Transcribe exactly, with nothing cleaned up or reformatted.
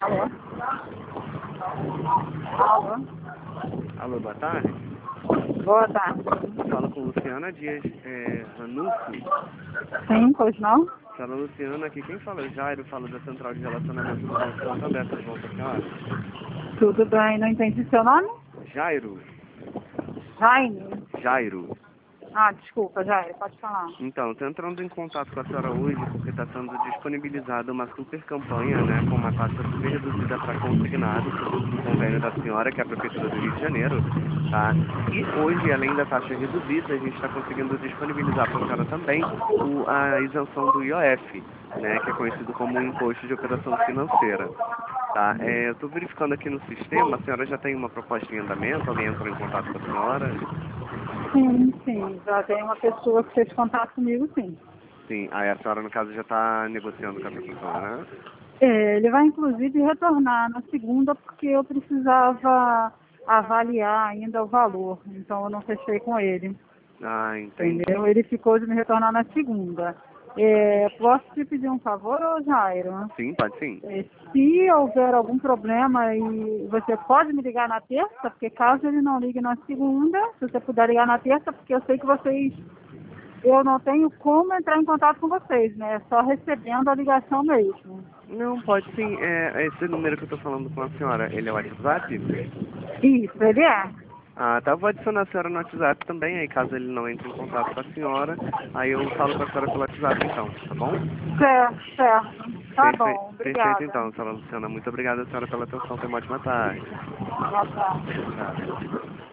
Alô? Alô? Alô, boa tarde. Boa tarde. Fala com Luciana Dias é, Ranulfo. Sim, pois não? Fala, Luciana, aqui quem fala é Jairo, falo da Central de Relacionamento do Banco Santander, tudo bom com a senhora? Tudo bem, não entendi seu nome? Jairo, Jaime. Jairo. Ah, desculpa, Jair, pode falar. Então, estou entrando em contato com a senhora hoje porque está sendo disponibilizada uma super campanha, né, com uma taxa super reduzida para consignados, um convênio da senhora, que é a Prefeitura do Rio de Janeiro, tá? E hoje, além da taxa reduzida, a gente está conseguindo disponibilizar para a senhora também o, a isenção do I O F, né, que é conhecido como o Imposto de Operação Financeira. Tá, é, eu estou verificando aqui no sistema, a senhora já tem uma proposta em andamento, alguém entrou em contato com a senhora? Sim, sim, já tem uma pessoa que fez contato comigo, sim. Sim, aí a senhora, no caso, já está negociando com essa pessoa, né? É, ele vai, inclusive, retornar na segunda porque eu precisava avaliar ainda o valor, então eu não fechei com ele, Ah, entendi. entendeu? Ele ficou de me retornar na segunda. É, posso te pedir um favor, ô Jairo? Sim, pode sim. É, se houver algum problema e você pode me ligar na terça, porque caso ele não ligue na segunda, se você puder ligar na terça, porque eu sei que vocês, eu não tenho como entrar em contato com vocês, né? Só recebendo a ligação mesmo. Não, pode sim. É, esse número que eu tô falando com a senhora, ele é o WhatsApp? Isso, ele é. Ah, tá. Vou adicionar a senhora no WhatsApp também, aí caso ele não entre em contato com a senhora, aí eu falo com a senhora pelo WhatsApp então, tá bom? Certo, certo. Tá Perfe... bom, Perfeito obrigada. então, senhora Luciana. Muito obrigada, senhora, pela atenção. Tenha uma ótima tarde. Boa tarde. Tchau.